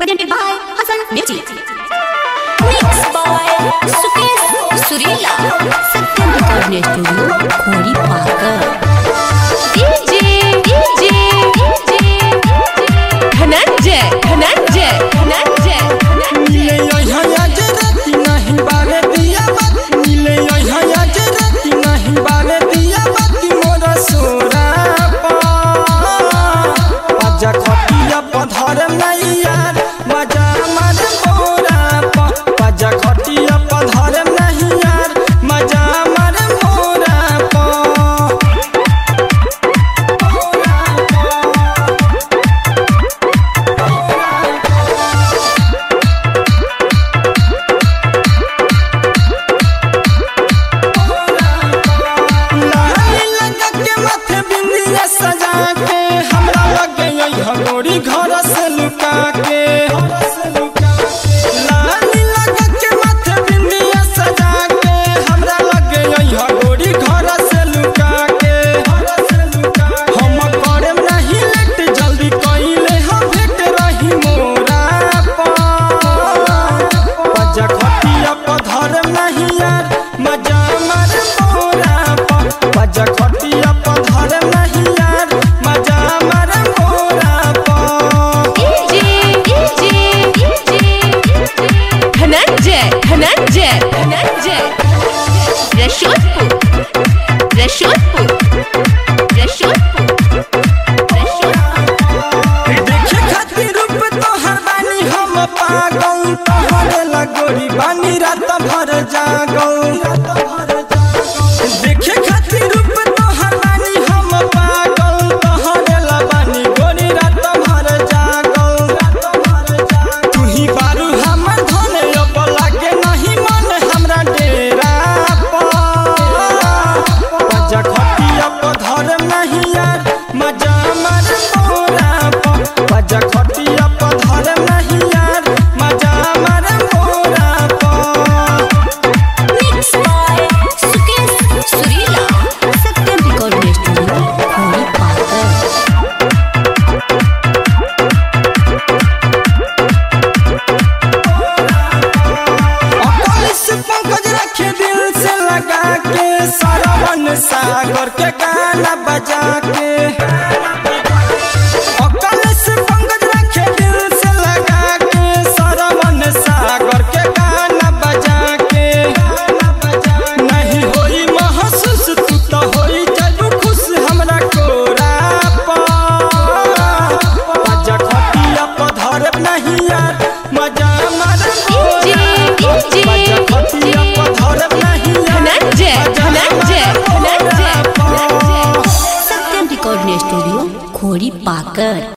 presented by Hasan Music. Mixed by Sukesh Surila. Satyam Recording Studio, Khori Pakar. DJ Dhananjay. मिले यहाँ जरती नहीं बारे दिया बात मिले यहाँ जरती नहीं बारे दिया बात मोरा सोरा पाजा खटिया पधर नहीं यार मजा मारे मोरा पाजा खटिया पधर नहीं यार मजा मारे मोरा सजा के हमरा लगे गोरी घर से लुका के लाली लगा के माथे बिंदिया सजा के हमरा लगे गोरी घर से लुका के हम करे नहीं लेट जल्दी कइले हम भेट रही मोरा पजा खटिया पधर नहीं यार मजा मारे मोरा पजा खटिया पधर नहीं यार मजा मारे मोरा Dhananjay. Rashidpur. देखे खातिर रूप तोहर बानी हम पागल तोहरे लगोरी बानी रात भर जागल देखे खातिर रूप तोहर बानी हम पागल तोहरे लबानी गोरी रात भर जागल तू ही बारू हमर धन अब लागे नहीं मन हमरा डेरा पजा खटिया पधर नहीं यार मजा मारे मोरा पजा खटिया पधर नहीं यार मजा मारे मोरा Mixed by Sukesh Surila. Satyam Recording Studio, Khori Pakar. अकल से पंकज रखे दिल से लगा के सरवन सागर के गाना बजा के अकल से पंकज रखे दिल से लगा के सरवन सागर के गाना बजा के नहीं होई महसूस तू तो होई जब खुश हमरा कोरा पजा खटिया पधर नहीं यार मजा मारे मोरा पजा खटिया पधर नहीं यार Dhananjay. Satyam Recording Studio, Khori Pakar.